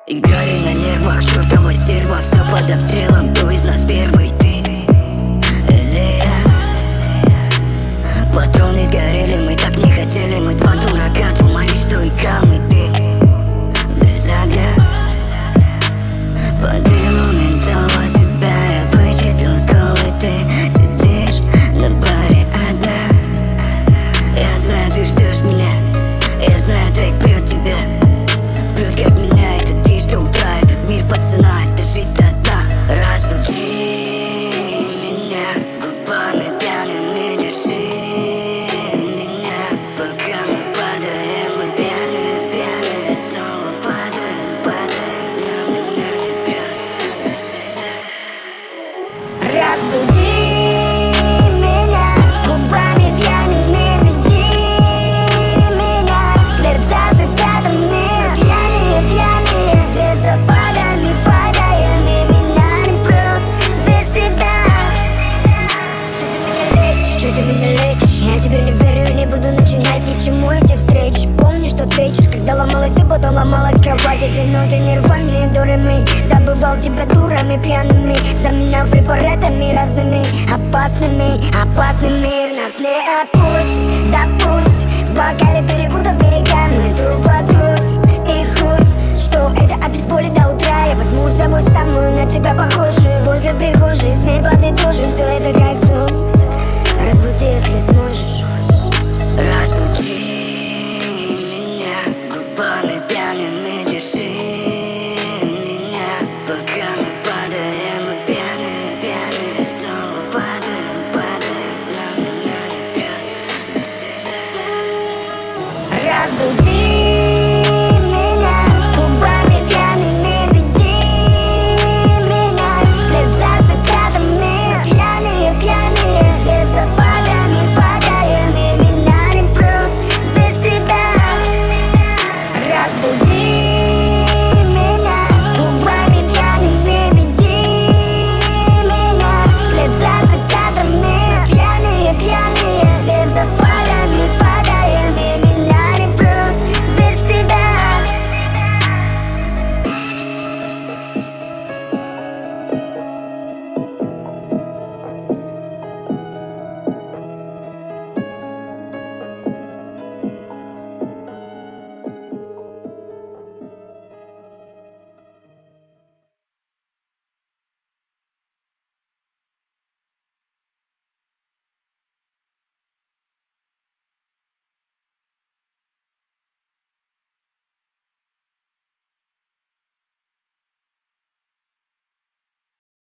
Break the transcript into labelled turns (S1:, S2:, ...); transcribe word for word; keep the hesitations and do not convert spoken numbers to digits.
S1: Играли на нервах, чертова стерва. Все под обстрелом, кто из нас первый, ты или я? Патроны сгорели, мы так не хотели. Мы два дурака, думали, что играл, мы ты без огня. По дыму ментала тебя я вычислил, с голой ты сидишь на баре одна. Я знаю, ты ждешь меня, я знаю, так бьет тебя. Бьет как меня, это ты, что утра, этот мир, пацана, это жизнь одна. Разбуди меня губами пьяными, держи меня, пока мы падаем, мы пьяные, пьяные, снова падаем, падаем, на меня не прет.
S2: Разбуди меня губами пьяными, веди меня вслед за закатами. Пьяные, пьяные, звездопадами падаем, и меня не прет без тебя. Что ты меня лечишь, что ты меня лечишь? Я теперь не верю и не буду начинать ничему эти встречи. Помнишь тот вечер, когда ломалась ты, потом ломалась кровать. Эти ноты нервные дурами, забывал тебя дурами пьяными, заменял препаратами разными, опасными, опасный мир нас не отпустит, допустит. В бокале перепутав берегами тупо туз и хуст, что это обезболит до утра. Я возьму с собой самую на тебя похожую, возле прихожей с ней подытожим все это как сон. Разбуди, если сможешь.
S1: Разбуди меня губами пьяными, держи меня, пока мы падаем, мы пьяные, пьяные, снова падаем, падаем, на меня не прет без тебя.
S2: Разбуди меня губами пьяными, веди меня вслед за закатами. Пьяные, пьяные, звездопадами падаем, и меня не прет без тебя. Разбуди